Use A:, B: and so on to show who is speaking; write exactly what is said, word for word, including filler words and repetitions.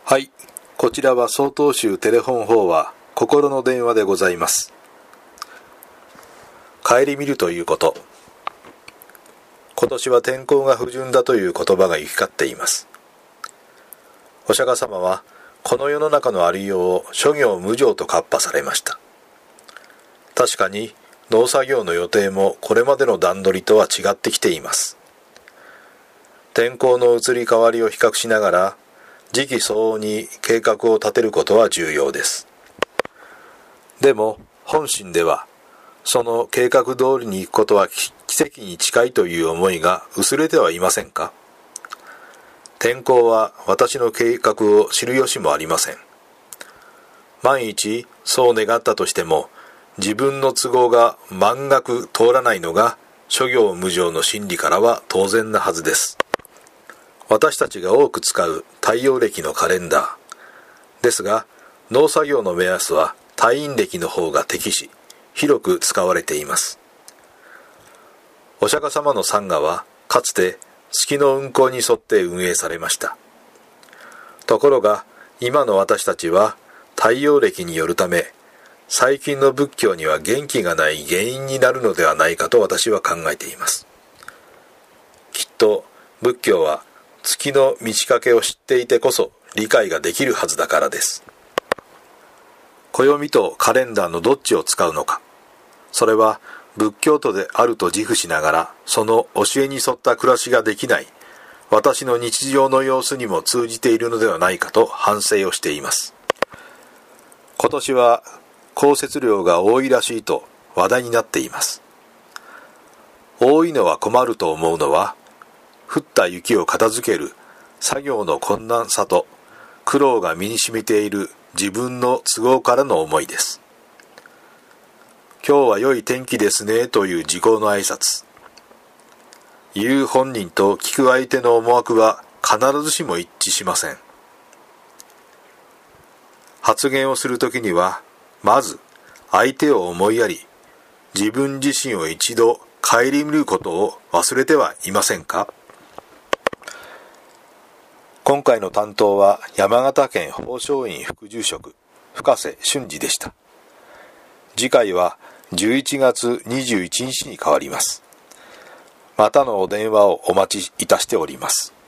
A: はい、こちらは曹洞宗テレフォン法話心の電話でございます。顧みるということ。今年は天候が不順だという言葉が行き交っています。お釈迦様はこの世の中のありようを諸行無常と喝破されました。確かに農作業の予定もこれまでの段取りとは違ってきています。天候の移り変わりを比較しながら時期相応に計画を立てることは重要です。でも本心ではその計画通りに行くことは奇跡に近いという思いが薄れてはいませんか？天候は私の計画を知る由もありません。万一そう願ったとしても自分の都合が満額通らないのが諸行無常の真理からは当然なはずです。私たちが多く使う太陽暦のカレンダーですが、農作業の目安は太陰暦の方が適し広く使われています。お釈迦様の参賀はかつて月の運行に沿って運営されました。ところが今の私たちは太陽暦によるため最近の仏教には元気がない原因になるのではないかと私は考えています。きっと仏教は月の満ち欠けを知っていてこそ理解ができるはずだからです。暦とカレンダーのどっちを使うのか、それは仏教徒であると自負しながらその教えに沿った暮らしができない私の日常の様子にも通じているのではないかと反省をしています。今年は降雪量が多いらしいと話題になっています。多いのは困ると思うのは降った雪を片付ける作業の困難さと苦労が身に染みている自分の都合からの思いです。今日は良い天気ですねという時効の挨拶、言う本人と聞く相手の思惑は必ずしも一致しません。発言をするときにはまず相手を思いやり自分自身を一度顧みることを忘れてはいませんか？今回の担当は山形県宝生院副住職深瀬俊二でした。次回はじゅういちがつにじゅういちにちに変わります。またのお電話をお待ちいたしております。